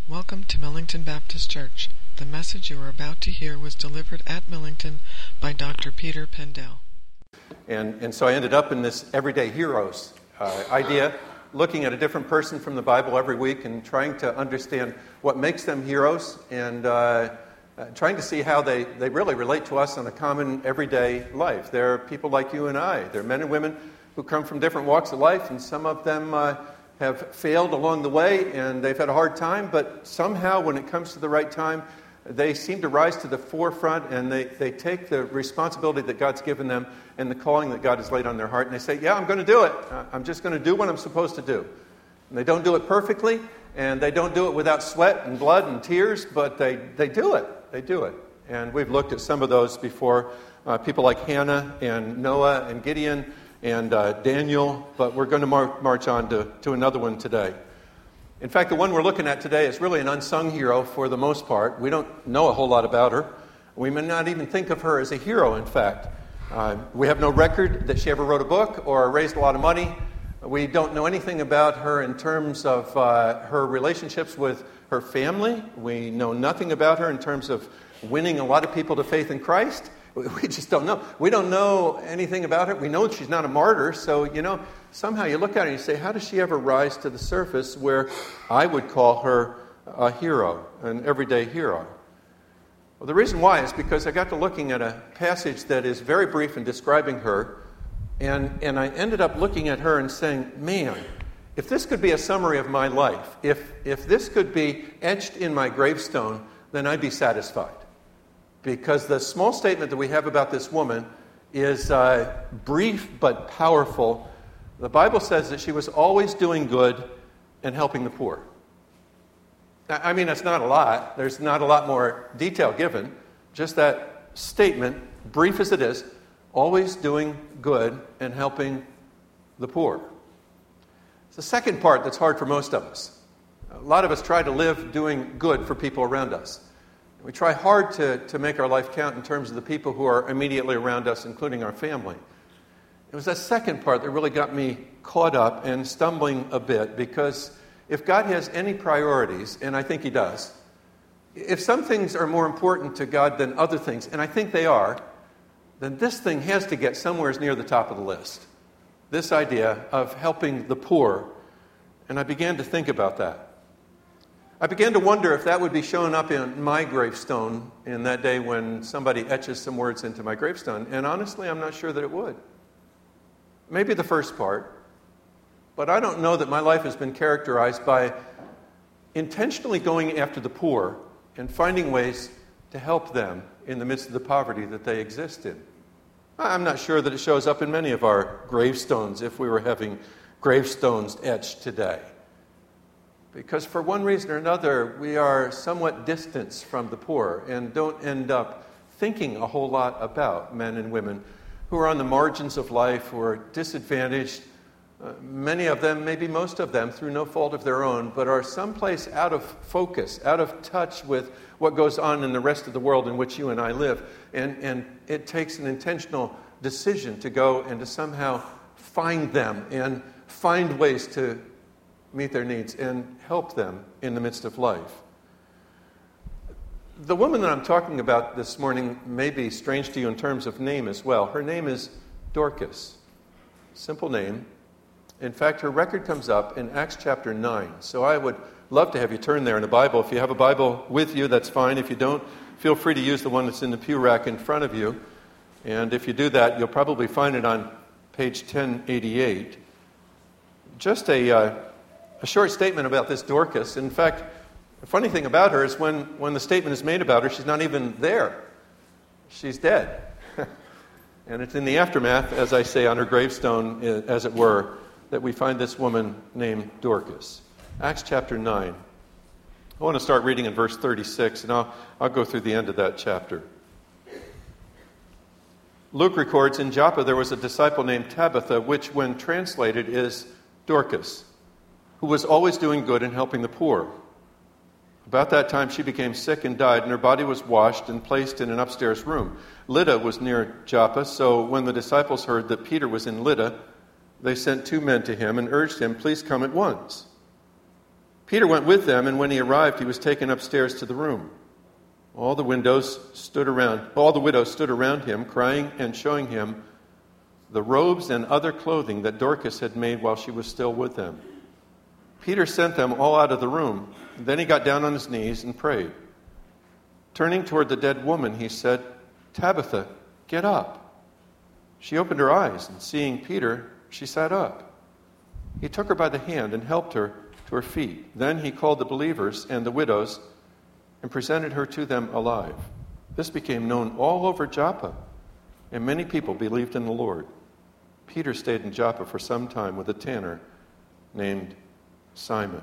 Welcome to Millington Baptist Church. The message you are about to hear was delivered at Millington by Dr. Peter Pendell. And so I ended up in this Everyday Heroes idea, looking at a different person from the Bible every week and trying to understand what makes them heroes and trying to see how they really relate to us in a common everyday life. They're people like you and I. They're men and women who come from different walks of life, and some of them have failed along the way and they've had a hard time, but somehow when it comes to the right time, they seem to rise to the forefront and they take the responsibility that God's given them and the calling that God has laid on their heart, and they say, yeah, I'm going to do it. I'm just going to do what I'm supposed to do. And they don't do it perfectly, and they don't do it without sweat and blood and tears, but they do it. They do it. And we've looked at some of those before, people like Hannah and Noah and Gideon and Daniel, but we're going to march on to another one today. In fact, the one we're looking at today is really an unsung hero for the most part. We don't know a whole lot about her. We may not even think of her as a hero, in fact. We have no record that she ever wrote a book or raised a lot of money. We don't know anything about her in terms of her relationships with her family. We know nothing about her in terms of winning a lot of people to faith in Christ. We just don't know. We don't know anything about her. We know she's not a martyr, so, somehow you look at her and you say, how does she ever rise to the surface where I would call her a hero, an everyday hero? Well, the reason why is because I got to looking at a passage that is very brief in describing her, and I ended up looking at her and saying, man, if this could be a summary of my life, if this could be etched in my gravestone, then I'd be satisfied. Because the small statement that we have about this woman is brief but powerful. The Bible says that she was always doing good and helping the poor. I mean, that's not a lot. There's not a lot more detail given. Just that statement, brief as it is, always doing good and helping the poor. It's the second part that's hard for most of us. A lot of us try to live doing good for people around us. We try hard to make our life count in terms of the people who are immediately around us, including our family. It was that second part that really got me caught up and stumbling a bit, because if God has any priorities, and I think He does, if some things are more important to God than other things, and I think they are, then this thing has to get somewhere near the top of the list. This idea of helping the poor. And I began to think about that. I began to wonder if that would be showing up in my gravestone in that day when somebody etches some words into my gravestone. And honestly, I'm not sure that it would. Maybe the first part. But I don't know that my life has been characterized by intentionally going after the poor and finding ways to help them in the midst of the poverty that they exist in. I'm not sure that it shows up in many of our gravestones if we were having gravestones etched today. Because for one reason or another, we are somewhat distanced from the poor and don't end up thinking a whole lot about men and women who are on the margins of life, who are disadvantaged. Many of them, maybe most of them, through no fault of their own, but are someplace out of focus, out of touch with what goes on in the rest of the world in which you and I live. And it takes an intentional decision to go and to somehow find them and find ways to meet their needs and help them in the midst of life. The woman that I'm talking about this morning may be strange to you in terms of name as well. Her name is Dorcas. Simple name. In fact, her record comes up in Acts chapter 9. So I would love to have you turn there in the Bible. If you have a Bible with you, that's fine. If you don't, feel free to use the one that's in the pew rack in front of you. And if you do that, you'll probably find it on page 1088. Just a short statement about this Dorcas. In fact, the funny thing about her is when the statement is made about her, she's not even there. She's dead. And it's in the aftermath, as I say, on her gravestone, as it were, that we find this woman named Dorcas. Acts chapter 9. I want to start reading in verse 36, and I'll go through the end of that chapter. Luke records, in Joppa there was a disciple named Tabitha, which when translated is Dorcas, who was always doing good and helping the poor. About that time she became sick and died, and her body was washed and placed in an upstairs room. Lydda was near Joppa, so when the disciples heard that Peter was in Lydda, they sent 2 men to him and urged him, please come at once. Peter went with them, and when he arrived, he was taken upstairs to the room. All the widows stood around him, crying and showing him the robes and other clothing that Dorcas had made while she was still with them. Peter sent them all out of the room. Then he got down on his knees and prayed. Turning toward the dead woman, he said, "Tabitha, get up." She opened her eyes, and seeing Peter, she sat up. He took her by the hand and helped her to her feet. Then he called the believers and the widows and presented her to them alive. This became known all over Joppa, and many people believed in the Lord. Peter stayed in Joppa for some time with a tanner named Simon.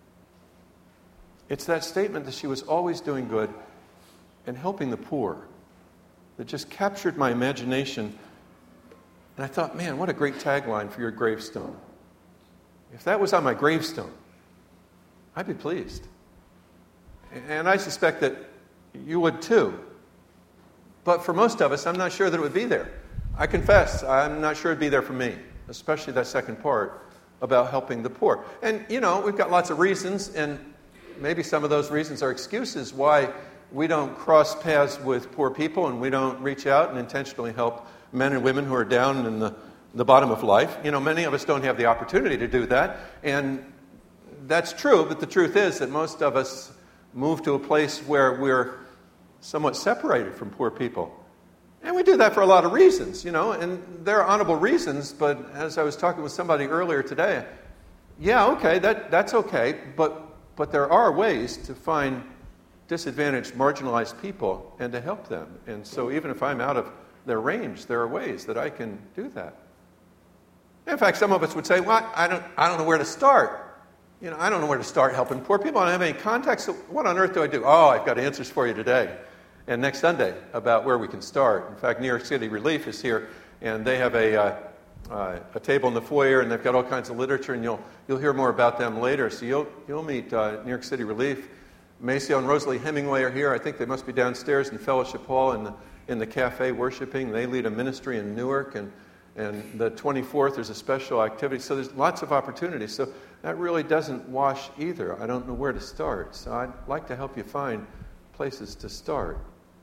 It's that statement that she was always doing good and helping the poor that just captured my imagination. And I thought, man, what a great tagline for your gravestone. If that was on my gravestone, I'd be pleased. And I suspect that you would too. But for most of us, I'm not sure that it would be there. I confess, I'm not sure it'd be there for me, especially that second part about helping the poor. And, we've got lots of reasons, and maybe some of those reasons are excuses why we don't cross paths with poor people and we don't reach out and intentionally help men and women who are down in the bottom of life. Many of us don't have the opportunity to do that, and that's true, but the truth is that most of us move to a place where we're somewhat separated from poor people. And we do that for a lot of reasons, and there are honorable reasons, but as I was talking with somebody earlier today, that's okay, but there are ways to find disadvantaged, marginalized people and to help them. And so even if I'm out of their range, there are ways that I can do that. In fact, some of us would say, well, I don't know where to start. I don't know where to start helping poor people. I don't have any contacts. So what on earth do I do? Oh, I've got answers for you today and next Sunday about where we can start. In fact, New York City Relief is here, and they have a table in the foyer, and they've got all kinds of literature, and you'll hear more about them later. So you'll meet New York City Relief. Maceo and Rosalie Hemingway are here. I think they must be downstairs in Fellowship Hall in the cafe worshiping. They lead a ministry in Newark, and the 24th there's a special activity. So there's lots of opportunities. So that really doesn't wash either. I don't know where to start. So I'd like to help you find places to start.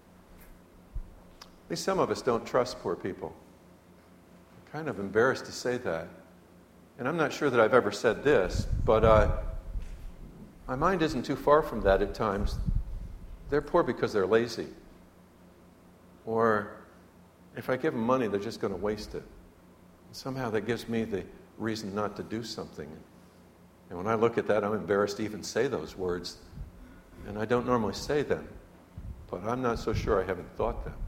At least some of us don't trust poor people. I'm kind of embarrassed to say that. And I'm not sure that I've ever said this, but my mind isn't too far from that at times. They're poor because they're lazy. Or if I give them money, they're just going to waste it. And somehow that gives me the reason not to do something. And when I look at that, I'm embarrassed to even say those words. And I don't normally say them. But I'm not so sure I haven't thought them.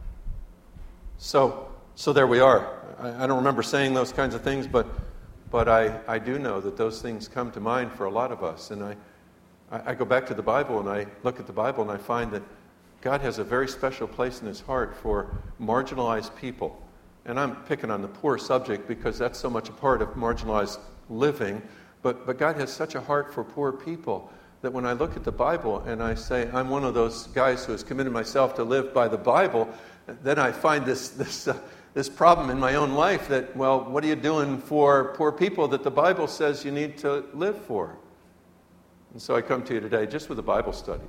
So there we are. I don't remember saying those kinds of things, but I do know that those things come to mind for a lot of us. And I go back to the Bible, and I look at the Bible, and I find that God has a very special place in His heart for marginalized people. And I'm picking on the poor subject because that's so much a part of marginalized living. But God has such a heart for poor people that when I look at the Bible and I say, I'm one of those guys who has committed myself to live by the Bible, then I find this problem in my own life that, well, what are you doing for poor people that the Bible says you need to live for? And so I come to you today just with a Bible study.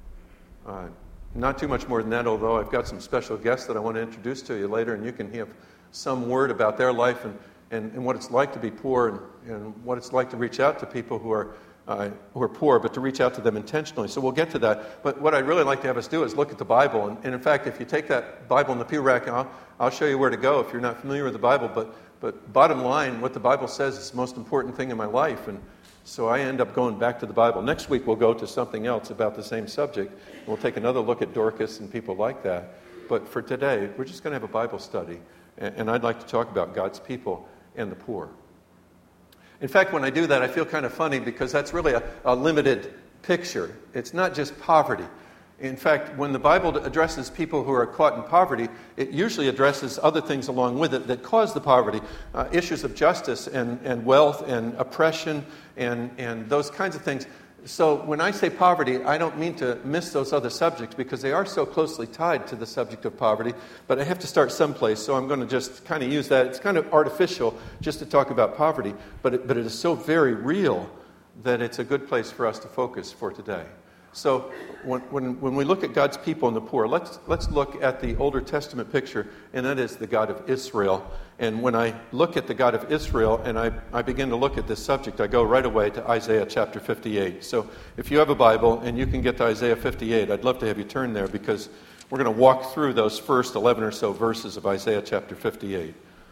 Not too much more than that, although I've got some special guests that I want to introduce to you later, and you can have some word about their life and what it's like to be poor and what it's like to reach out to people who are poor, but to reach out to them intentionally. So we'll get to that. But what I'd really like to have us do is look at the Bible. And in fact, if you take that Bible in the pew rack, I'll show you where to go if you're not familiar with the Bible. But bottom line, what the Bible says is the most important thing in my life. And so I end up going back to the Bible. Next week we'll go to something else about the same subject. We'll take another look at Dorcas and people like that. But for today, we're just going to have a Bible study. And I'd like to talk about God's people and the poor. In fact, when I do that, I feel kind of funny because that's really a limited picture. It's not just poverty. In fact, when the Bible addresses people who are caught in poverty, it usually addresses other things along with it that cause the poverty. Issues of justice and wealth and oppression and those kinds of things. So when I say poverty, I don't mean to miss those other subjects because they are so closely tied to the subject of poverty. But I have to start someplace, so I'm going to just kind of use that. It's kind of artificial just to talk about poverty, but it is so very real that it's a good place for us to focus for today. So when we look at God's people and the poor, let's look at the Older Testament picture, and that is the God of Israel. And when I look at the God of Israel and I begin to look at this subject, I go right away to Isaiah chapter 58. So if you have a Bible and you can get to Isaiah 58, I'd love to have you turn there, because we're going to walk through those first 11 or so verses of Isaiah chapter 58.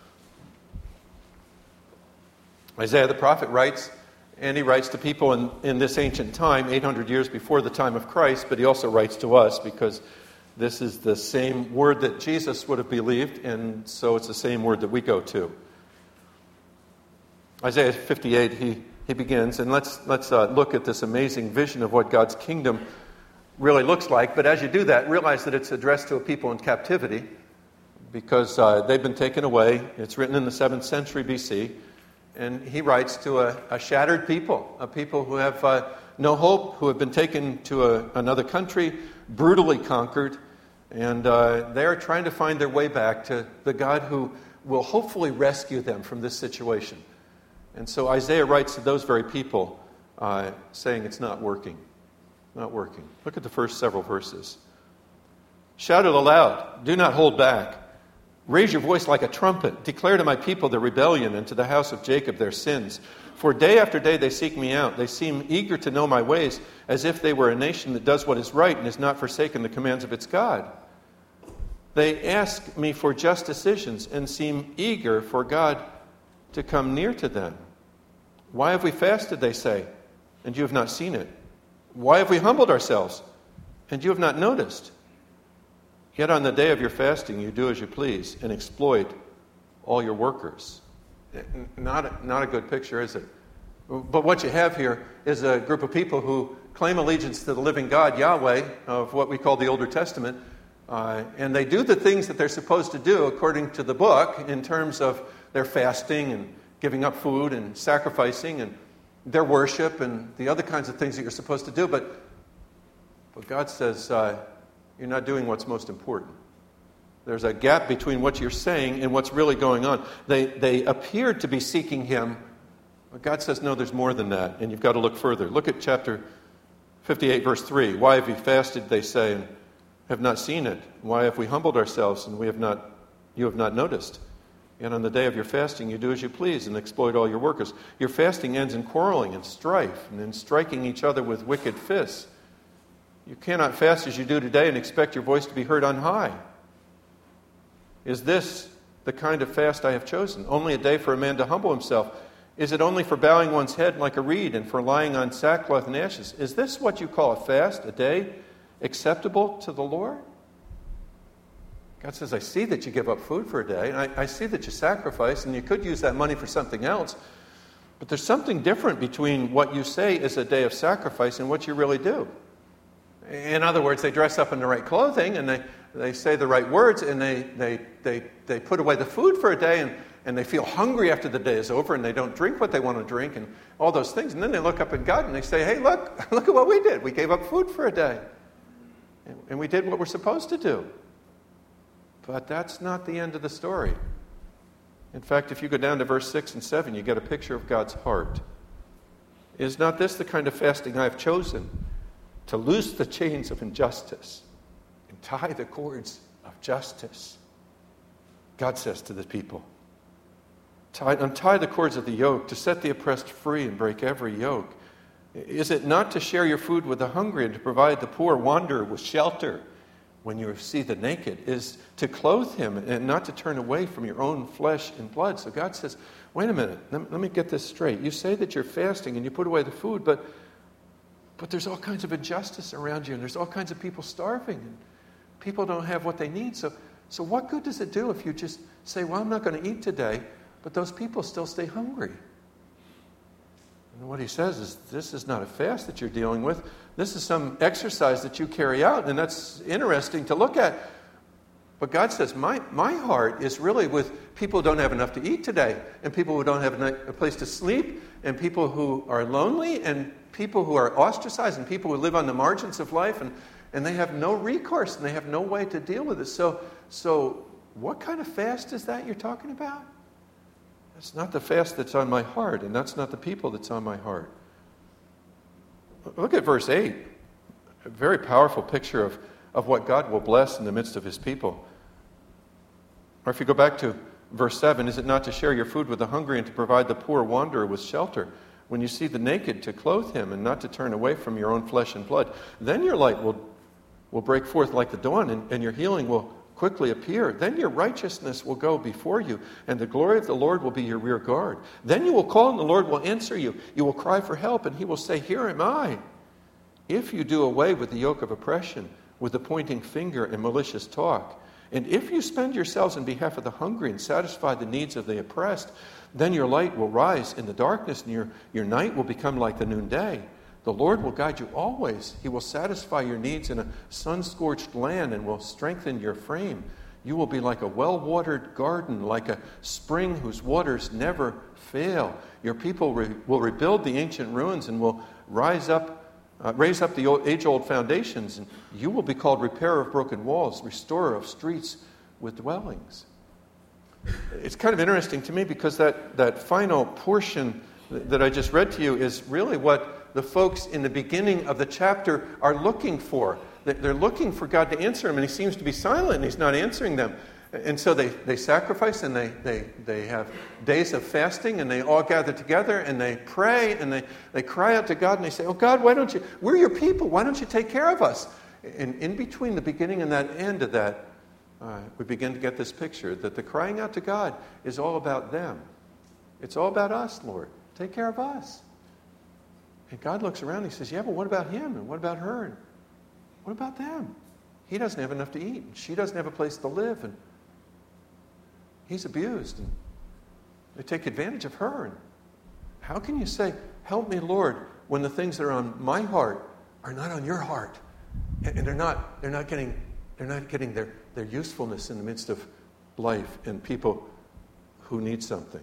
Isaiah the prophet writes, and he writes to people in this ancient time, 800 years before the time of Christ, but he also writes to us because this is the same word that Jesus would have believed, and so it's the same word that we go to. Isaiah 58, he begins, and let's look at this amazing vision of what God's kingdom really looks like. But as you do that, realize that it's addressed to a people in captivity, because they've been taken away. It's written in the 7th century BC. And he writes to a shattered people, a people who have no hope, who have been taken to another country, brutally conquered, and they are trying to find their way back to the God who will hopefully rescue them from this situation. And so Isaiah writes to those very people, saying it's not working. Not working. Look at the first several verses. Shout it aloud. Do not hold back. Raise your voice like a trumpet. Declare to my people their rebellion, and to the house of Jacob their sins. For day after day they seek me out. They seem eager to know my ways, as if they were a nation that does what is right and has not forsaken the commands of its God. They ask me for just decisions and seem eager for God to come near to them. Why have we fasted, they say, and you have not seen it? Why have we humbled ourselves, and you have not noticed? Yet on the day of your fasting, you do as you please and exploit all your workers. Not a good picture, is it? But what you have here is a group of people who claim allegiance to the living God, Yahweh, of what we call the Older Testament, and they do the things that they're supposed to do according to the book in terms of their fasting and giving up food and sacrificing and their worship and the other kinds of things that you're supposed to do. But God says, you're not doing what's most important. There's a gap between what you're saying and what's really going on. They appeared to be seeking Him, but God says, no, there's more than that, and you've got to look further. Look at chapter 58, verse 3. Why have we fasted, they say, and have not seen it? Why have we humbled ourselves, and you have not noticed? Yet on the day of your fasting, you do as you please and exploit all your workers. Your fasting ends in quarreling and strife, and in striking each other with wicked fists. You cannot fast as you do today and expect your voice to be heard on high. Is this the kind of fast I have chosen? Only a day for a man to humble himself. Is it only for bowing one's head like a reed and for lying on sackcloth and ashes? Is this what you call a fast, a day acceptable to the Lord? God says, I see that you give up food for a day, and I see that you sacrifice, and you could use that money for something else. But there's something different between what you say is a day of sacrifice and what you really do. In other words, they dress up in the right clothing, and they say the right words, and they put away the food for a day, and they feel hungry after the day is over, and they don't drink what they want to drink, and all those things. And then they look up at God, and they say, hey, look at what we did. We gave up food for a day, and we did what we're supposed to do. But that's not the end of the story. In fact, if you go down to verse 6 and 7, you get a picture of God's heart. Is not this the kind of fasting I have chosen? To loose the chains of injustice and tie the cords of justice. God says to the people, untie the cords of the yoke, to set the oppressed free and break every yoke. Is it not to share your food with the hungry and to provide the poor wanderer with shelter when you see the naked? Is to clothe him and not to turn away from your own flesh and blood. So God says, wait a minute, let me get this straight. You say that you're fasting and you put away the food, but there's all kinds of injustice around you, and there's all kinds of people starving, and people don't have what they need. So what good does it do if you just say, well, I'm not going to eat today, but those people still stay hungry? And what he says is, this is not a fast that you're dealing with. This is some exercise that you carry out, and that's interesting to look at. But God says, my heart is really with people who don't have enough to eat today, and people who don't have a place to sleep, and people who are lonely, and people who are ostracized, and people who live on the margins of life, and they have no recourse, and they have no way to deal with it. So what kind of fast is that you're talking about? That's not the fast that's on my heart, and that's not the people that's on my heart. Look at verse 8. A very powerful picture of what God will bless in the midst of his people. Or if you go back to verse 7, is it not to share your food with the hungry and to provide the poor wanderer with shelter? When you see the naked, to clothe him and not to turn away from your own flesh and blood. Then your light will break forth like the dawn, and your healing will quickly appear. Then your righteousness will go before you, and the glory of the Lord will be your rear guard. Then you will call, and the Lord will answer you. You will cry for help, and he will say, here am I. If you do away with the yoke of oppression, with the pointing finger and malicious talk, and if you spend yourselves in behalf of the hungry and satisfy the needs of the oppressed, then your light will rise in the darkness, and your night will become like the noonday. The Lord will guide you always. He will satisfy your needs in a sun-scorched land and will strengthen your frame. You will be like a well-watered garden, like a spring whose waters never fail. Your people will rebuild the ancient ruins and will raise up the age-old foundations. And you will be called repairer of broken walls, restorer of streets with dwellings. It's kind of interesting to me because that final portion that I just read to you is really what the folks in the beginning of the chapter are looking for. They're looking for God to answer them, and he seems to be silent, and he's not answering them. And so they sacrifice, and they have days of fasting, and they all gather together, and they pray, and they cry out to God, and they say, oh God, we're your people, why don't you take care of us? And in between the beginning and that end of that, we begin to get this picture that the crying out to God is all about them. It's all about us, Lord. Take care of us. And God looks around and he says, yeah, but what about him? And what about her? And what about them? He doesn't have enough to eat. And she doesn't have a place to live. And he's abused. And they take advantage of her. And how can you say, help me, Lord, when the things that are on my heart are not on your heart? And they're not getting their usefulness in the midst of life and people who need something.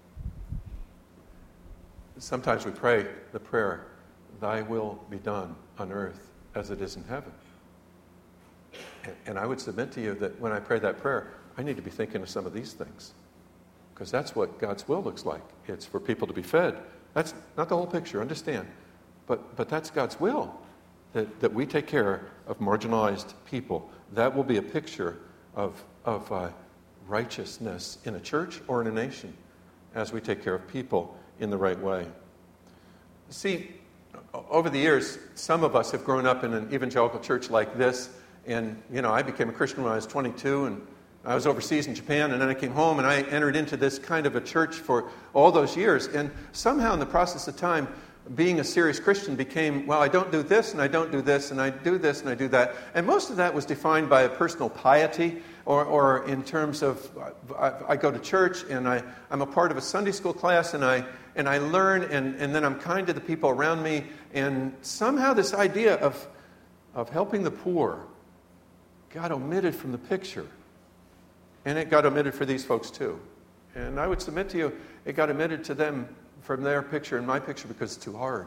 Sometimes we pray the prayer, thy will be done on earth as it is in heaven. And I would submit to you that when I pray that prayer, I need to be thinking of some of these things. Because that's what God's will looks like. It's for people to be fed. That's not the whole picture, understand. But that's God's will, that we take care of marginalized people. That will be a picture of righteousness in a church or in a nation as we take care of people in the right way. See, over the years, some of us have grown up in an evangelical church like this, and, I became a Christian when I was 22, and I was overseas in Japan, and then I came home, and I entered into this kind of a church for all those years, and somehow in the process of time, being a serious Christian became, well, I don't do this, and I don't do this, and I do this, and I do that, and most of that was defined by a personal piety, or in terms of, I go to church, and I'm a part of a Sunday school class, and I learn, and then I'm kind to the people around me. And somehow this idea of helping the poor got omitted from the picture. And it got omitted for these folks too. And I would submit to you, it got omitted to them from their picture and my picture because it's too hard.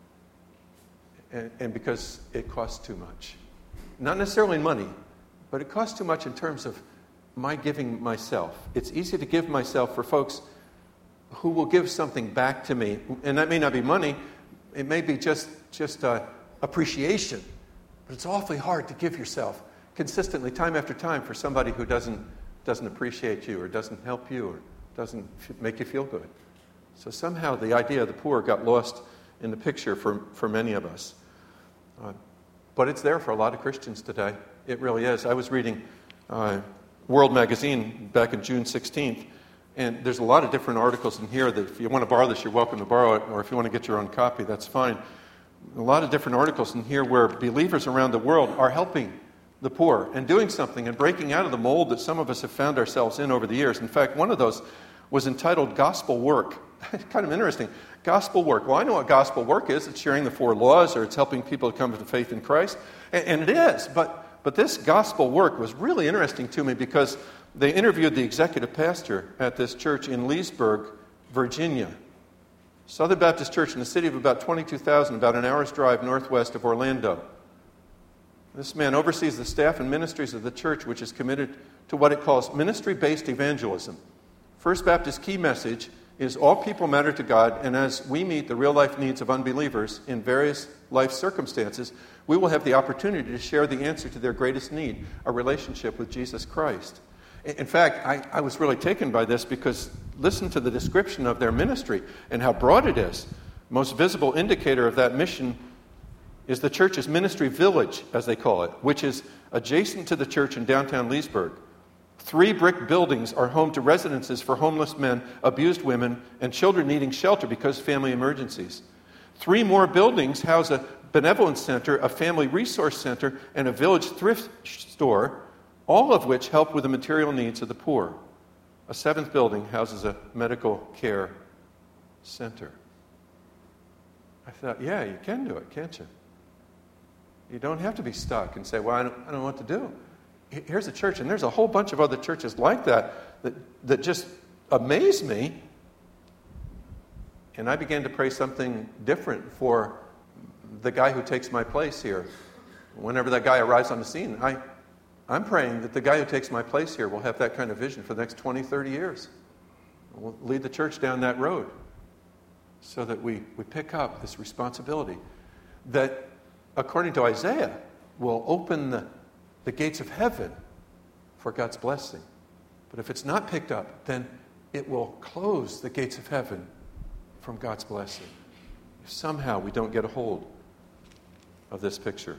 And because it costs too much. Not necessarily in money, but it costs too much in terms of my giving myself. It's easy to give myself for folks who will give something back to me. And that may not be money. It may be just appreciation. But it's awfully hard to give yourself consistently, time after time, for somebody who doesn't appreciate you or doesn't help you or doesn't make you feel good. So somehow the idea of the poor got lost in the picture for many of us. But it's there for a lot of Christians today. It really is. I was reading World Magazine back in June 16th, and there's a lot of different articles in here that if you want to borrow this, you're welcome to borrow it, or if you want to get your own copy, that's fine. A lot of different articles in here where believers around the world are helping the poor and doing something and breaking out of the mold that some of us have found ourselves in over the years. In fact, one of those was entitled Gospel Work. Kind of interesting. Gospel work. Well, I know what gospel work is. It's sharing the 4 laws, or it's helping people to come to faith in Christ. And it is. But this gospel work was really interesting to me because they interviewed the executive pastor at this church in Leesburg, Virginia. Southern Baptist Church in a city of about 22,000, about an hour's drive northwest of Orlando. This man oversees the staff and ministries of the church, which is committed to what it calls ministry-based evangelism. First Baptist key message is all people matter to God, and as we meet the real-life needs of unbelievers in various life circumstances, we will have the opportunity to share the answer to their greatest need, a relationship with Jesus Christ. In fact, I was really taken by this because listen to the description of their ministry and how broad it is. Most visible indicator of that mission is the church's ministry village, as they call it, which is adjacent to the church in downtown Leesburg. 3 brick buildings are home to residences for homeless men, abused women, and children needing shelter because of family emergencies. 3 more buildings house a benevolence center, a family resource center, and a village thrift store, all of which help with the material needs of the poor. A 7th building houses a medical care center. I thought, yeah, you can do it, can't you? You don't have to be stuck and say, well, I don't know what to do. Here's a church, and there's a whole bunch of other churches like that just amaze me. And I began to pray something different for the guy who takes my place here. Whenever that guy arrives on the scene, I'm praying that the guy who takes my place here will have that kind of vision for the next 20, 30 years. We'll lead the church down that road so that we pick up this responsibility that, according to Isaiah, will open the gates of heaven for God's blessing. But if it's not picked up, then it will close the gates of heaven from God's blessing. If somehow we don't get a hold of this picture.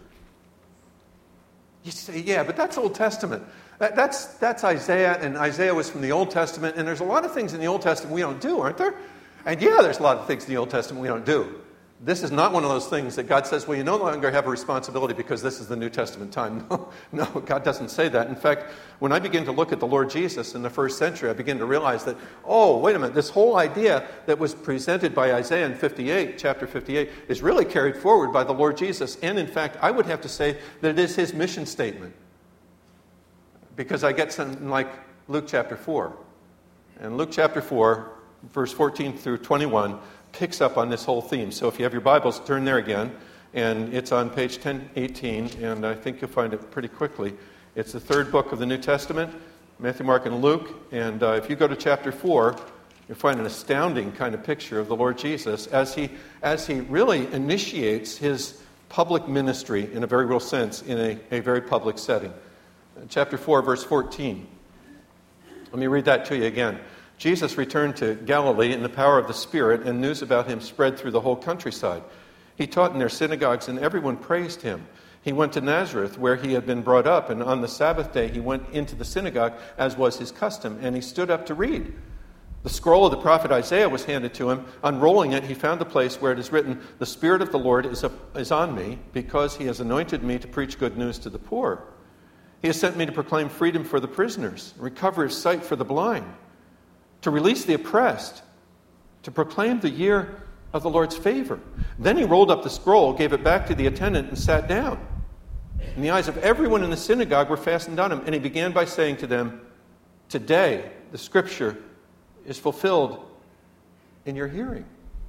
You say, yeah, but that's Old Testament. That's Isaiah, and Isaiah was from the Old Testament, and there's a lot of things in the Old Testament we don't do, aren't there? And yeah, there's a lot of things in the Old Testament we don't do. This is not one of those things that God says, well, you no longer have a responsibility because this is the New Testament time. No, God doesn't say that. In fact, when I begin to look at the Lord Jesus in the first century, I begin to realize that, oh, wait a minute, this whole idea that was presented by Isaiah in chapter 58, is really carried forward by the Lord Jesus. And in fact, I would have to say that it is his mission statement. Because I get something like Luke chapter 4. And Luke chapter 4, verse 14 through 21, picks up on this whole theme. So if you have your Bibles, turn there again. And it's on page 1018, and I think you'll find it pretty quickly. It's the 3rd book of the New Testament, Matthew, Mark, and Luke. And if you go to chapter 4, you'll find an astounding kind of picture of the Lord Jesus as he really initiates his public ministry in a very real sense in a very public setting. Chapter 4, verse 14. Let me read that to you again. Jesus returned to Galilee in the power of the Spirit, and news about him spread through the whole countryside. He taught in their synagogues, and everyone praised him. He went to Nazareth, where he had been brought up, and on the Sabbath day he went into the synagogue, as was his custom, and he stood up to read. The scroll of the prophet Isaiah was handed to him. Unrolling it, he found the place where it is written, "The Spirit of the Lord is on me, because he has anointed me to preach good news to the poor. He has sent me to proclaim freedom for the prisoners, recovery of sight for the blind, to release the oppressed, to proclaim the year of the Lord's favor." Then he rolled up the scroll, gave it back to the attendant, and sat down. And the eyes of everyone in the synagogue were fastened on him, and he began by saying to them, "Today the scripture is fulfilled in your hearing."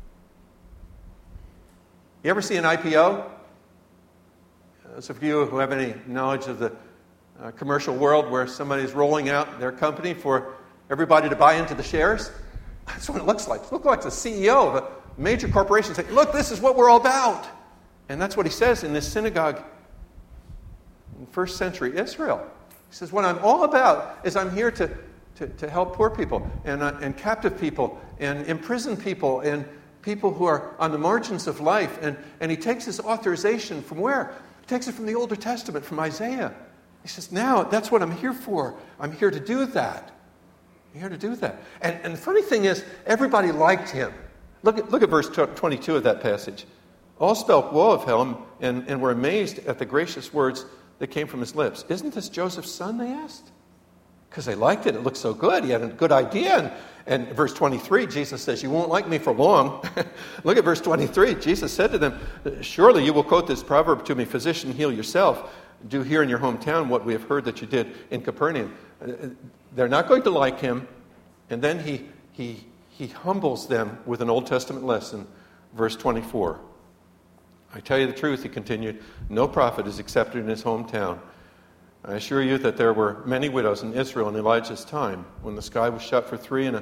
You ever see an IPO? Those of you who have any knowledge of the commercial world where somebody's rolling out their company for everybody to buy into the shares, that's what it looks like. It looks like the CEO of a major corporation saying, look, this is what we're all about. And that's what he says in this synagogue in first century Israel. He says, what I'm all about is I'm here to help poor people and captive people and imprisoned people and people who are on the margins of life. And he takes his authorization from where? He takes it from the Older Testament, from Isaiah. He says, now that's what I'm here for. I'm here to do that. I'm here to do that. And the funny thing is, everybody liked him. Look at verse 22 of that passage. All spoke well of him and were amazed at the gracious words that came from his lips. Isn't this Joseph's son, they asked? Because they liked it. It looked so good. He had a good idea. And verse 23, Jesus says, you won't like me for long. Look at verse 23. Jesus said to them, surely you will quote this proverb to me, physician, heal yourself. Do here in your hometown what we have heard that you did in Capernaum. They're not going to like him. And then he humbles them with an Old Testament lesson. Verse 24. I tell you the truth, he continued, no prophet is accepted in his hometown. I assure you that there were many widows in Israel in Elijah's time, when the sky was shut for 3.5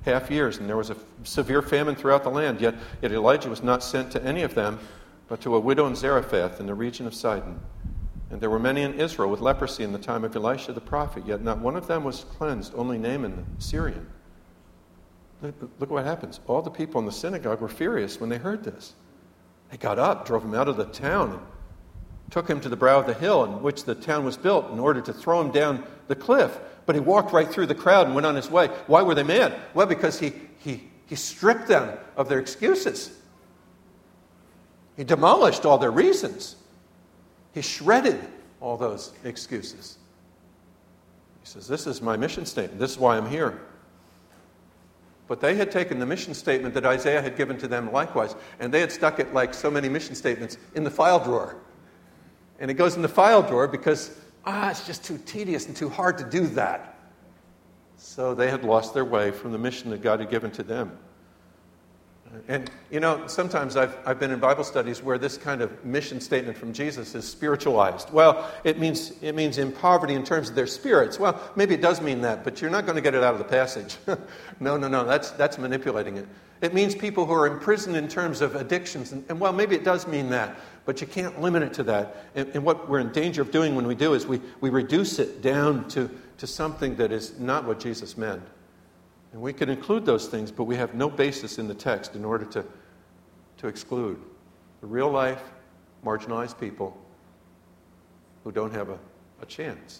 half years, and there was a severe famine throughout the land. Yet Elijah was not sent to any of them, but to a widow in Zarephath in the region of Sidon. And there were many in Israel with leprosy in the time of Elisha the prophet, yet not one of them was cleansed, only Naaman the Syrian. Look what happens. All the people in the synagogue were furious when they heard this. They got up, drove him out of the town, and took him to the brow of the hill in which the town was built in order to throw him down the cliff. But he walked right through the crowd and went on his way. Why were they mad? Well, because he stripped them of their excuses. He demolished all their reasons. He shredded all those excuses. He says, this is my mission statement. This is why I'm here. But they had taken the mission statement that Isaiah had given to them likewise, and they had stuck it, like so many mission statements, in the file drawer. And it goes in the file drawer because, it's just too tedious and too hard to do that. So they had lost their way from the mission that God had given to them. And, sometimes I've been in Bible studies where this kind of mission statement from Jesus is spiritualized. Well, it means in poverty in terms of their spirits. Well, maybe it does mean that, but you're not going to get it out of the passage. No, that's manipulating it. It means people who are imprisoned in terms of addictions. And well, maybe it does mean that, but you can't limit it to that. And what we're in danger of doing when we do is we reduce it down to something that is not what Jesus meant. And we can include those things, but we have no basis in the text in order to exclude the real life, marginalized people who don't have a chance.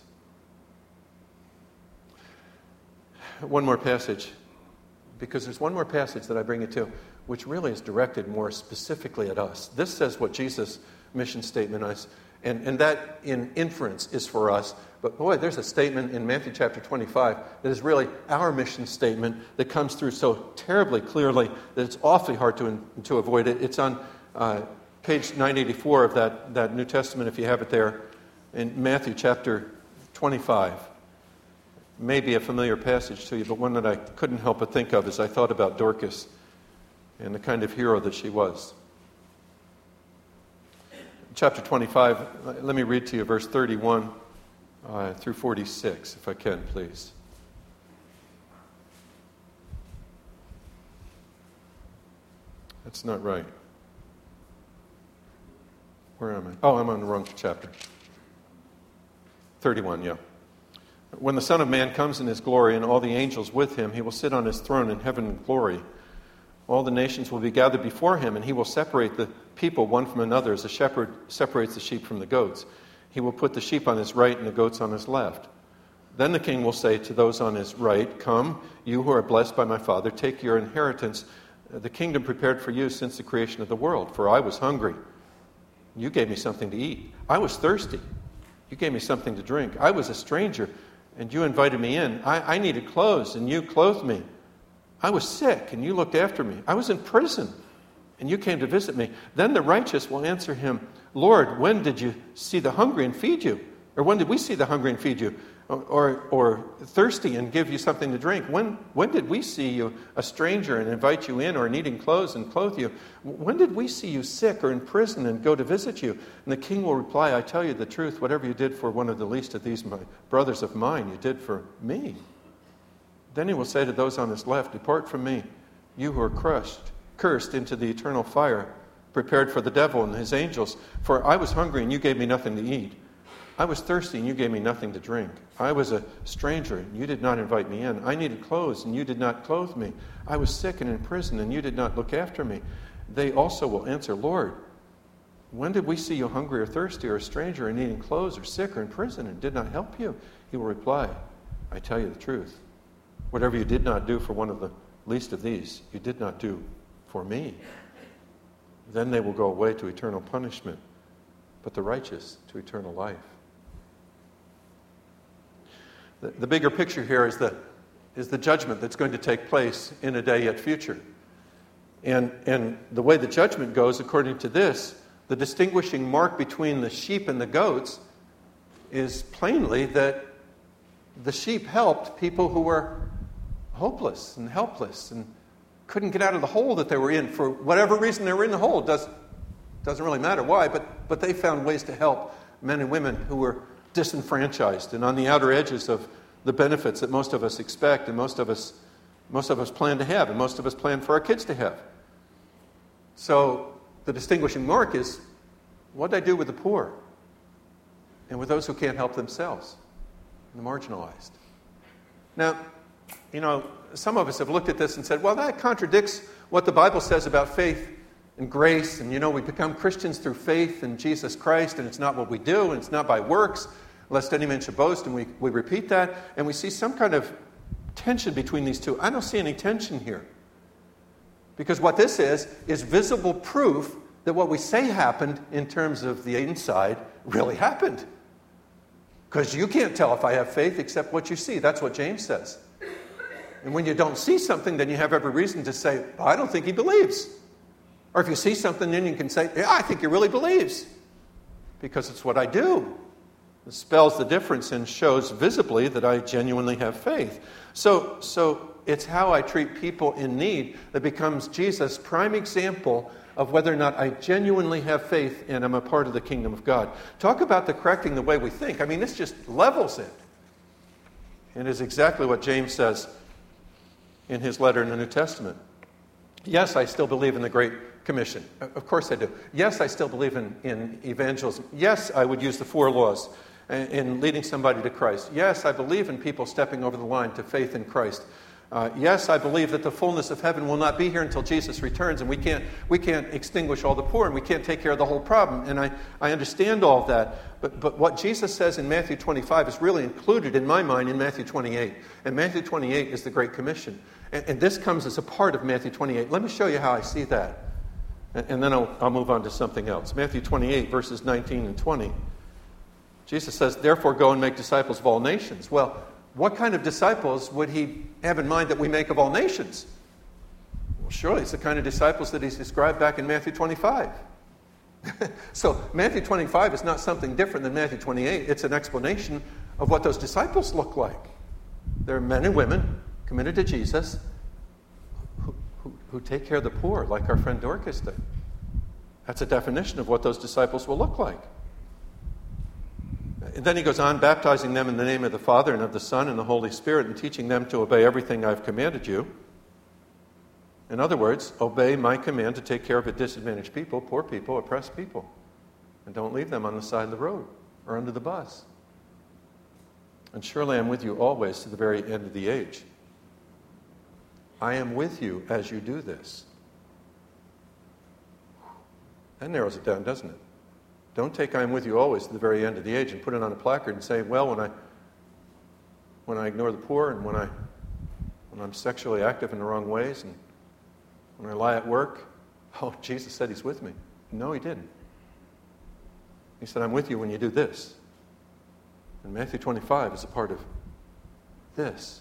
One more passage, because there's one more passage that I bring you to, which really is directed more specifically at us. This says what Jesus' mission statement is, and that in inference is for us. But boy, there's a statement in Matthew chapter 25 that is really our mission statement that comes through so terribly clearly that it's awfully hard to avoid it. It's on page 984 of that New Testament, if you have it there, in Matthew chapter 25. Maybe a familiar passage to you, but one that I couldn't help but think of as I thought about Dorcas and the kind of hero that she was. Chapter 25, let me read to you verse 31 through 46, if I can, please. That's not right. Where am I? Oh, I'm on the wrong chapter. 31, yeah. When the Son of Man comes in his glory and all the angels with him, he will sit on his throne in heaven in glory. All the nations will be gathered before him, and he will separate the people one from another as a shepherd separates the sheep from the goats. He will put the sheep on his right and the goats on his left. Then the king will say to those on his right, "Come, you who are blessed by my Father, take your inheritance, the kingdom prepared for you since the creation of the world. For I was hungry, you gave me something to eat. I was thirsty, you gave me something to drink. I was a stranger, and you invited me in. I needed clothes, and you clothed me. I was sick, and you looked after me. I was in prison, and you came to visit me." Then the righteous will answer him, "Lord, when did you see the hungry and feed you? Or when did we see the hungry and feed you? Or thirsty and give you something to drink? When did we see you a stranger and invite you in, or needing clothes and clothe you? When did we see you sick or in prison and go to visit you?" And the king will reply, "I tell you the truth, whatever you did for one of the least of these my brothers of mine, you did for me." Then he will say to those on his left, "Depart from me, you who are cursed into the eternal fire, prepared for the devil and his angels. For I was hungry, and you gave me nothing to eat. I was thirsty, and you gave me nothing to drink. I was a stranger, and you did not invite me in. I needed clothes, and you did not clothe me. I was sick and in prison, and you did not look after me." They also will answer, "Lord, when did we see you hungry or thirsty or a stranger and needing clothes or sick or in prison and did not help you?" He will reply, "I tell you the truth. Whatever you did not do for one of the least of these, you did not do for me." Then they will go away to eternal punishment, but the righteous to eternal life. The bigger picture here is the judgment that's going to take place in a day yet future. And the way the judgment goes, according to this, the distinguishing mark between the sheep and the goats is plainly that the sheep helped people who were hopeless and helpless and couldn't get out of the hole that they were in. For whatever reason they were in the hole, doesn't really matter why, but they found ways to help men and women who were disenfranchised and on the outer edges of the benefits that most of us expect and most of us most of us plan to have, and most of us plan for our kids to have. So the distinguishing mark is, what did I do with the poor and with those who can't help themselves and the marginalized? Now, some of us have looked at this and said, well, that contradicts what the Bible says about faith and grace, and we become Christians through faith in Jesus Christ, and it's not what we do, and it's not by works, lest any man should boast, and we repeat that, and we see some kind of tension between these two. I don't see any tension here. Because what this is visible proof that what we say happened in terms of the inside really happened. Because you can't tell if I have faith except what you see. That's what James says. And when you don't see something, then you have every reason to say, I don't think he believes. Or if you see something, then you can say, yeah, I think he really believes. Because it's what I do. It spells the difference and shows visibly that I genuinely have faith. So it's how I treat people in need that becomes Jesus' prime example of whether or not I genuinely have faith and I'm a part of the kingdom of God. Talk about the correcting the way we think. I mean, this just levels it. And is exactly what James says in his letter in the New Testament. Yes, I still believe in the Great Commission. Of course I do. Yes, I still believe in evangelism. Yes, I would use the 4 laws in leading somebody to Christ. Yes, I believe in people stepping over the line to faith in Christ. Yes, I believe that the fullness of heaven will not be here until Jesus returns, and we can't extinguish all the poor, and we can't take care of the whole problem. And I understand all of that. But what Jesus says in Matthew 25 is really included in my mind in Matthew 28. And Matthew 28 is the Great Commission. And this comes as a part of Matthew 28. Let me show you how I see that. And then I'll move on to something else. Matthew 28, verses 19 and 20. Jesus says, therefore go and make disciples of all nations. Well, what kind of disciples would he have in mind that we make of all nations? Well, surely it's the kind of disciples that he's described back in Matthew 25. So Matthew 25 is not something different than Matthew 28. It's an explanation of what those disciples look like. They're men and women committed to Jesus who take care of the poor, like our friend Dorcas did. That's a definition of what those disciples will look like. And then he goes on, baptizing them in the name of the Father and of the Son and the Holy Spirit, and teaching them to obey everything I've commanded you. In other words, obey my command to take care of disadvantaged people, poor people, oppressed people. And don't leave them on the side of the road or under the bus. And surely I'm with you always to the very end of the age. I am with you as you do this. That narrows it down, doesn't it? Don't take I am with you always to the very end of the age and put it on a placard and say, well, when I ignore the poor and when I'm sexually active in the wrong ways and when I lie at work, oh, Jesus said he's with me. No, he didn't. He said, I'm with you when you do this. And Matthew 25 is a part of this.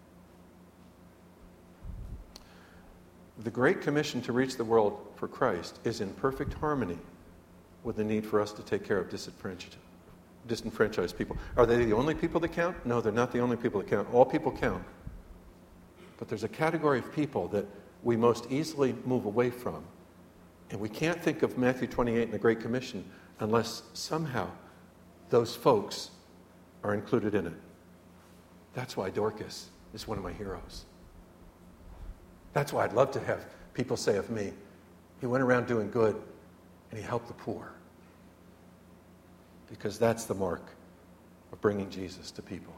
The Great Commission to reach the world for Christ is in perfect harmony with the need for us to take care of disenfranchised people. Are they the only people that count? No, they're not the only people that count. All people count. But there's a category of people that we most easily move away from. And we can't think of Matthew 28 and the Great Commission unless somehow those folks are included in it. That's why Dorcas is one of my heroes. That's why I'd love to have people say of me, he went around doing good and he helped the poor. Because that's the mark of bringing Jesus to people.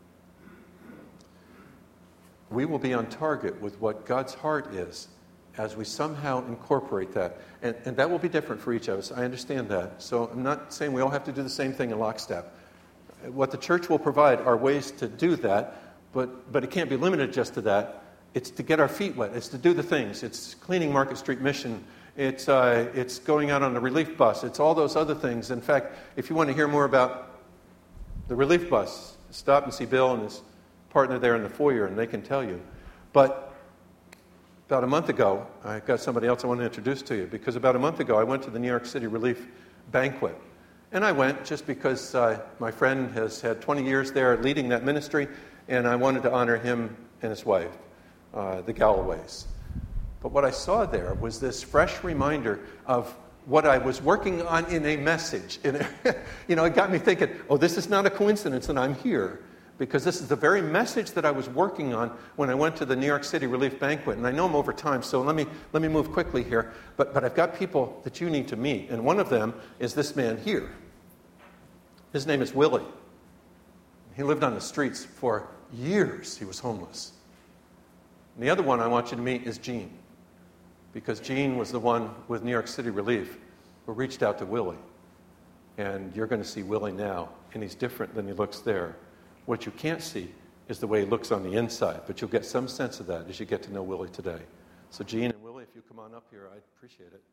We will be on target with what God's heart is as we somehow incorporate that. And that will be different for each of us. I understand that. So I'm not saying we all have to do the same thing in lockstep. What the church will provide are ways to do that, but it can't be limited just to that. It's to get our feet wet. It's to do the things. It's cleaning Market Street Mission. It's going out on the relief bus. It's all those other things. In fact, if you want to hear more about the relief bus, stop and see Bill and his partner there in the foyer, and they can tell you. But about a month ago, I've got somebody else I want to introduce to you, because about a month ago, I went to the New York City Relief Banquet. And I went just because my friend has had 20 years there leading that ministry, and I wanted to honor him and his wife, the Galloways. But what I saw there was this fresh reminder of what I was working on in a message. It got me thinking, oh, this is not a coincidence that I'm here. because this is the very message that I was working on when I went to the New York City Relief Banquet. And I know I'm over time, so let me move quickly here. But I've got people that you need to meet. And one of them is this man here. His name is Willie. He lived on the streets for years. He was homeless. And the other one I want you to meet is Gene, because Gene was the one with New York City Relief who reached out to Willie. And you're going to see Willie now, and he's different than he looks there. What you can't see is the way he looks on the inside, but you'll get some sense of that as you get to know Willie today. So Gene and Willie, if you come on up here, I'd appreciate it.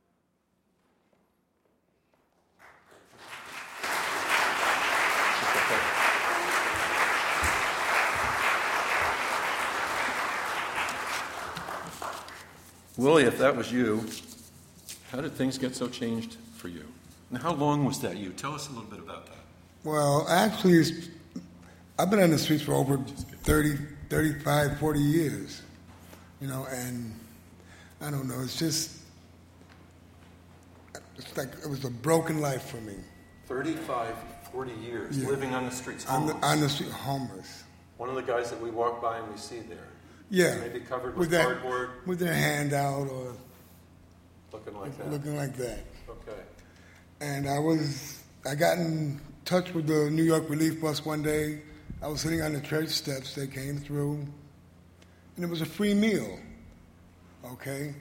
Willie, if that was you, how did things get so changed for you? And how long was that you? Tell us a little bit about that. Well, actually, I've been on the streets for over 30, 35, 40 years, and I don't know, it's like it was a broken life for me. 35, 40 years, living on the streets, homeless. On the street, homeless. One of the guys that we walk by and we see there. Yeah. Maybe covered with cardboard. With their hand out or... Looking like that. Looking like that. Okay. And I got in touch with the New York Relief Bus one day. I was sitting on the church steps. They came through. And it was a free meal. Okay?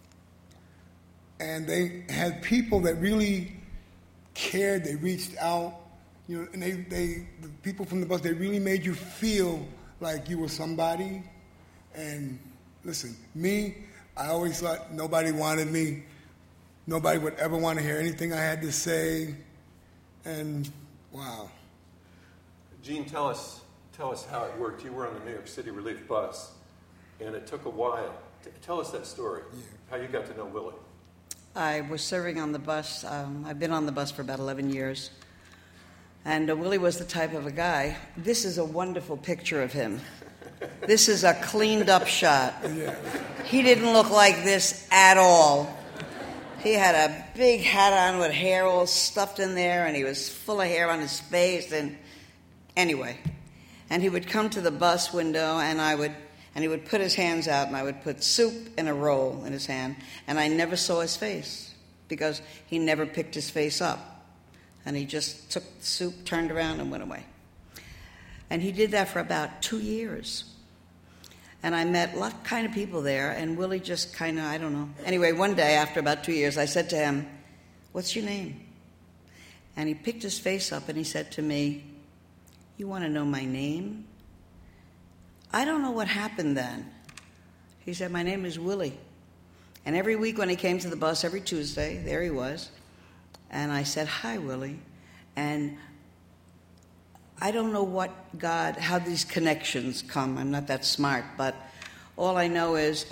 And they had people that really cared. They reached out. And the people from the bus, they really made you feel like you were somebody. And listen, I always thought nobody wanted me. Nobody would ever want to hear anything I had to say. And wow. Gene, tell us how it worked. You were on the New York City Relief Bus, and it took a while. Tell us that story, how you got to know Willie. I was serving on the bus. I've been on the bus for about 11 years. And Willie was the type of a guy. This is a wonderful picture of him. This is a cleaned up shot. Yeah. He didn't look like this at all. He had a big hat on with hair all stuffed in there, and he was full of hair on his face. And anyway, and he would come to the bus window, and he would put his hands out, and I would put soup and a roll in his hand, and I never saw his face because he never picked his face up. And he just took the soup, turned around, and went away. And he did that for about 2 years. And I met a lot kind of people there, and Willie just kind of, I don't know. Anyway, one day after about 2 years, I said to him, "What's your name?" And he picked his face up and he said to me, "You want to know my name?" I don't know what happened then. He said, "My name is Willie." And every week when he came to the bus, every Tuesday, there he was. And I said, "Hi, Willie." And I don't know how these connections come. I'm not that smart, but all I know is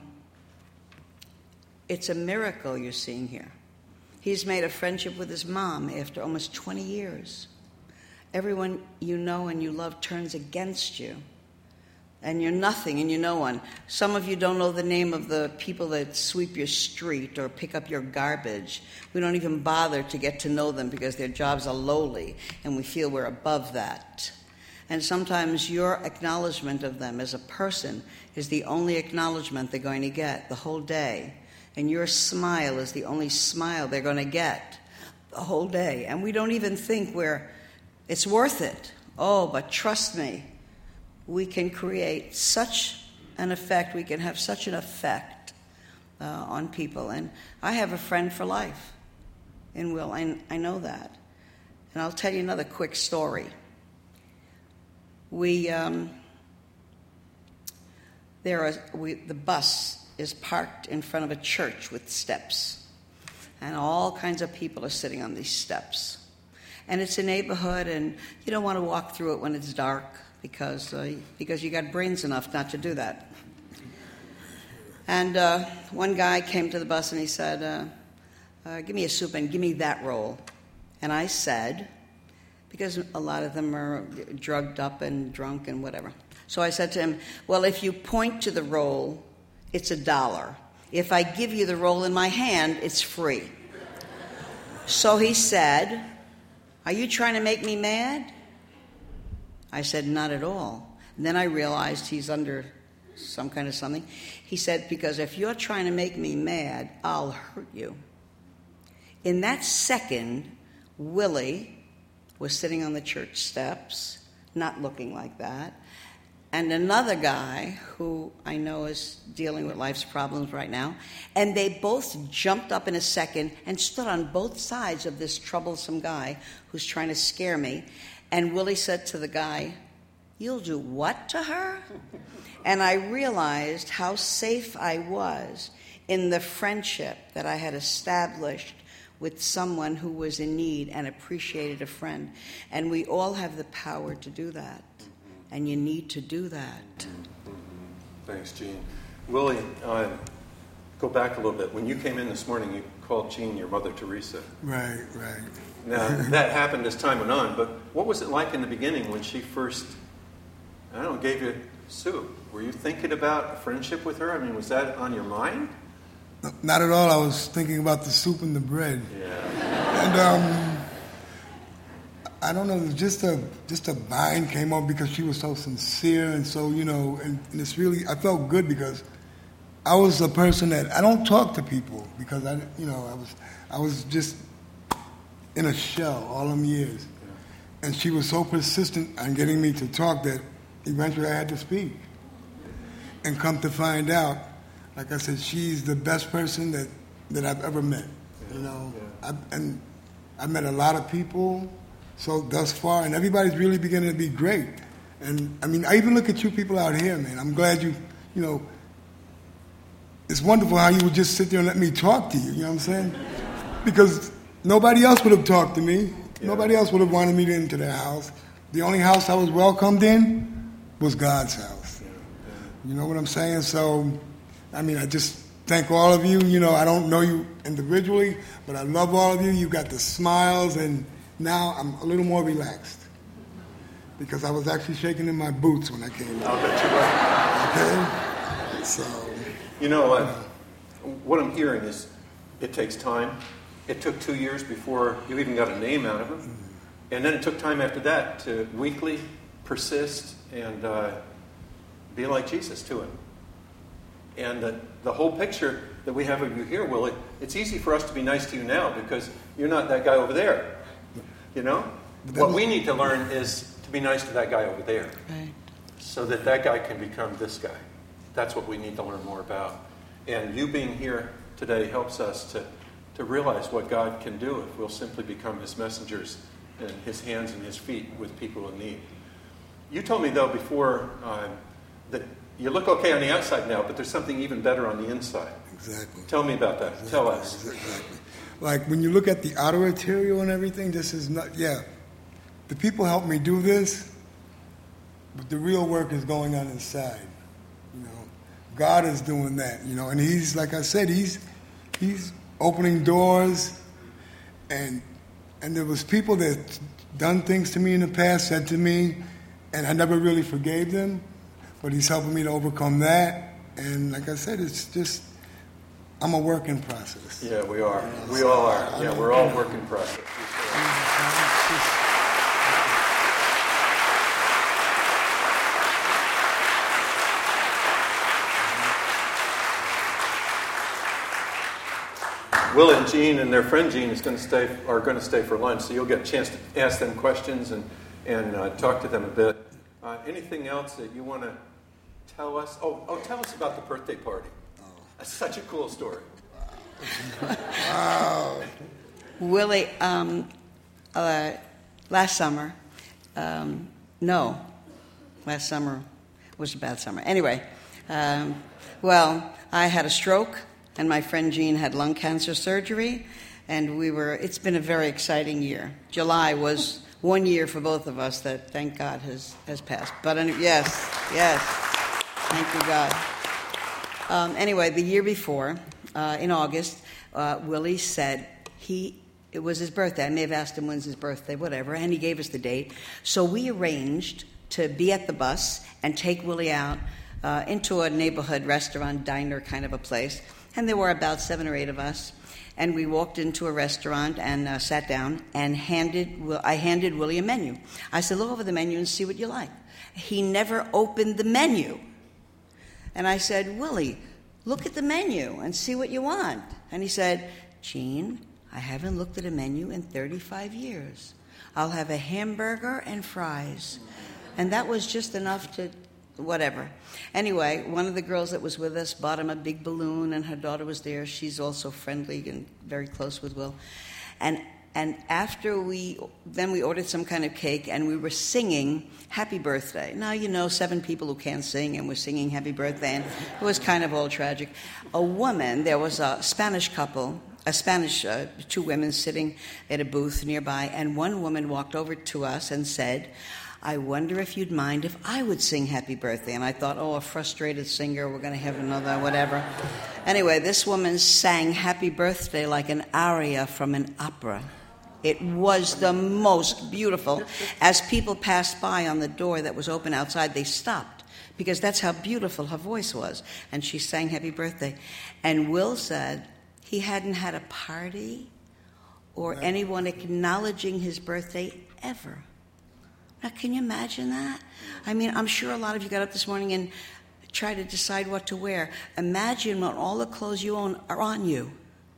it's a miracle you're seeing here. He's made a friendship with his mom after almost 20 years. Everyone you know and you love turns against you. And you're nothing and you're no one. Some of you don't know the name of the people that sweep your street or pick up your garbage. We don't even bother to get to know them because their jobs are lowly and we feel we're above that. And sometimes your acknowledgement of them as a person is the only acknowledgement they're going to get the whole day. And your smile is the only smile they're going to get the whole day. And we don't even think it's worth it. Oh, but trust me. We can create such an effect, we can have such an effect on people. And I have a friend for life in Will, I know that. And I'll tell you another quick story. The bus is parked in front of a church with steps. And all kinds of people are sitting on these steps. And it's a neighborhood, and you don't want to walk through it when it's dark. Because you got brains enough not to do that. And one guy came to the bus and he said, "Give me a soup and give me that roll." And I said, because a lot of them are drugged up and drunk and whatever. So I said to him, "Well, if you point to the roll, it's $1. If I give you the roll in my hand, it's free." So he said, "Are you trying to make me mad?" I said, not at all. And then I realized he's under some kind of something. He said, because if you're trying to make me mad, I'll hurt you. In that second, Willie was sitting on the church steps, not looking like that, and another guy who I know is dealing with life's problems right now, and they both jumped up in a second and stood on both sides of this troublesome guy who's trying to scare me. And Willie said to the guy, "You'll do what to her?" And I realized how safe I was in the friendship that I had established with someone who was in need and appreciated a friend. And we all have the power to do that. And you need to do that. Thanks, Jean. Willie, go back a little bit. When you came in this morning, you called Jean your Mother Teresa. Right. Now, that happened as time went on, but what was it like in the beginning when she first, gave you soup? Were you thinking about a friendship with her? I mean, was that on your mind? Not at all. I was thinking about the soup and the bread. Yeah. And I don't know, just a bind came up because she was so sincere and so, and it's really, I felt good because I was a person that, I don't talk to people because I was just in a shell all them years. Yeah. And she was so persistent on getting me to talk that eventually I had to speak. And come to find out, like I said, she's the best person that I've ever met, Yeah. I've met a lot of people so thus far, and everybody's really beginning to be great. And, I even look at you people out here, man. I'm glad it's wonderful how you would just sit there and let me talk to you, you know what I'm saying? Because nobody else would have talked to me. Yeah. Nobody else would have wanted me into their house. The only house I was welcomed in was God's house. You know what I'm saying? So, I just thank all of you. I don't know you individually, but I love all of you. You got the smiles, and now I'm a little more relaxed because I was actually shaking in my boots when I came in. I'll bet you were. Okay? So. What I'm hearing is it takes time. It took 2 years before you even got a name out of him. Mm-hmm. And then it took time after that to weekly persist and be like Jesus to him. And the whole picture that we have of you here, Willie, it's easy for us to be nice to you now because you're not that guy over there. What we need to learn is to be nice to that guy over there. Right. So that guy can become this guy. That's what we need to learn more about. And you being here today helps us to realize what God can do if we'll simply become his messengers and his hands and his feet with people in need. You told me, though, before that you look okay on the outside now, but there's something even better on the inside. Exactly. Tell me about that. Exactly. Tell us. Exactly. Like when you look at the outer material and everything, this is not, the people help me do this, but the real work is going on inside. God is doing that, and he's, like I said, he's opening doors, and there was people that done things to me in the past, said to me, and I never really forgave them, but he's helping me to overcome that, and like I said, it's just, I'm a work in process. Yeah, we are. We all are. Yeah, we're all work in process. Will and Jean and their friend Jean are going to stay for lunch, so you'll get a chance to ask them questions and talk to them a bit. Anything else that you want to tell us? Oh, tell us about the birthday party. That's such a cool story. Wow. Willie, last summer, last summer was a bad summer. Anyway, I had a stroke. And my friend Jean had lung cancer surgery, and it's been a very exciting year. July was 1 year for both of us that, thank God, has passed. But yes, thank you, God. Anyway, the year before, in August, Willie said it was his birthday. I may have asked him when's his birthday, whatever, and he gave us the date. So we arranged to be at the bus and take Willie out into a neighborhood restaurant, diner kind of a place. And there were about 7 or 8 of us. And we walked into a restaurant and sat down and I handed Willie a menu. I said, look over the menu and see what you like. He never opened the menu. And I said, Willie, look at the menu and see what you want. And he said, Jean, I haven't looked at a menu in 35 years. I'll have a hamburger and fries. And that was just enough to whatever. Anyway, one of the girls that was with us bought him a big balloon, and her daughter was there. She's also friendly and very close with Will. And after we ordered some kind of cake, and we were singing Happy Birthday. Now, 7 people who can't sing, and we're singing Happy Birthday, and it was kind of all tragic. There was a Spanish couple, two women sitting at a booth nearby, and one woman walked over to us and said, I wonder if you'd mind if I would sing Happy Birthday. And I thought, a frustrated singer, we're going to have another whatever. Anyway, this woman sang Happy Birthday like an aria from an opera. It was the most beautiful. As people passed by on the door that was open outside, they stopped because that's how beautiful her voice was. And she sang Happy Birthday. And Will said he hadn't had a party or anyone acknowledging his birthday ever. Now, can you imagine that? I mean, I'm sure a lot of you got up this morning and tried to decide what to wear. Imagine when all the clothes you own are on you.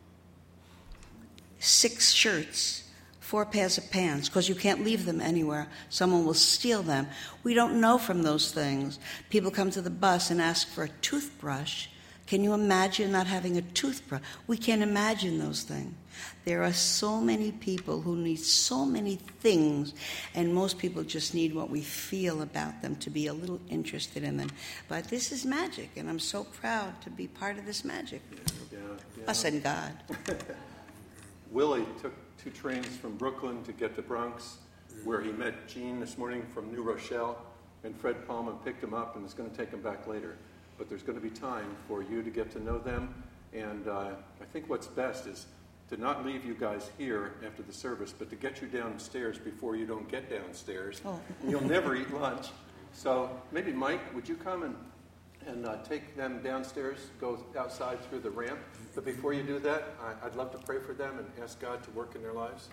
6 shirts, 4 pairs of pants, because you can't leave them anywhere. Someone will steal them. We don't know from those things. People come to the bus and ask for a toothbrush. Can you imagine not having a toothbrush? We can't imagine those things. There are so many people who need so many things, and most people just need what we feel about them, to be a little interested in them. But this is magic, and I'm so proud to be part of this magic. Yeah. Us and God. Willie took 2 trains from Brooklyn to get to Bronx, where he met Jean this morning from New Rochelle, and Fred Palma picked him up and is going to take him back later. But there's going to be time for you to get to know them, and I think what's best is to not leave you guys here after the service, but to get you downstairs before you don't get downstairs. Oh. You'll never eat lunch. So maybe, Mike, would you come and take them downstairs, go outside through the ramp? But before you do that, I'd love to pray for them and ask God to work in their lives.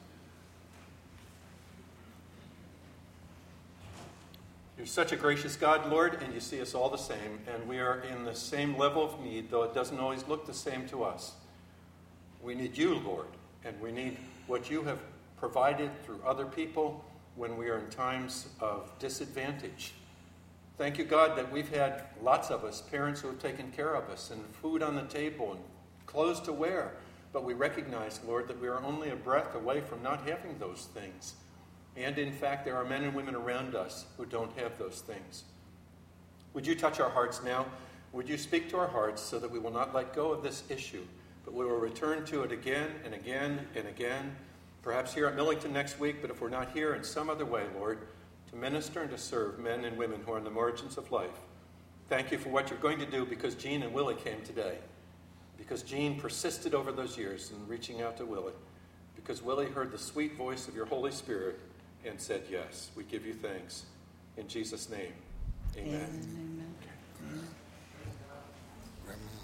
You're such a gracious God, Lord, and you see us all the same, and we are in the same level of need, though it doesn't always look the same to us. We need you, Lord, and we need what you have provided through other people when we are in times of disadvantage. Thank you, God, that we've had, lots of us, parents who have taken care of us, and food on the table, and clothes to wear. But we recognize, Lord, that we are only a breath away from not having those things. And in fact, there are men and women around us who don't have those things. Would you touch our hearts now? Would you speak to our hearts so that we will not let go of this issue, but we will return to it again and again and again, perhaps here at Millington next week, but if we're not here in some other way, Lord, to minister and to serve men and women who are on the margins of life. Thank you for what you're going to do, because Jean and Willie came today, because Jean persisted over those years in reaching out to Willie, because Willie heard the sweet voice of your Holy Spirit and said yes. We give you thanks. In Jesus' name, amen. Amen.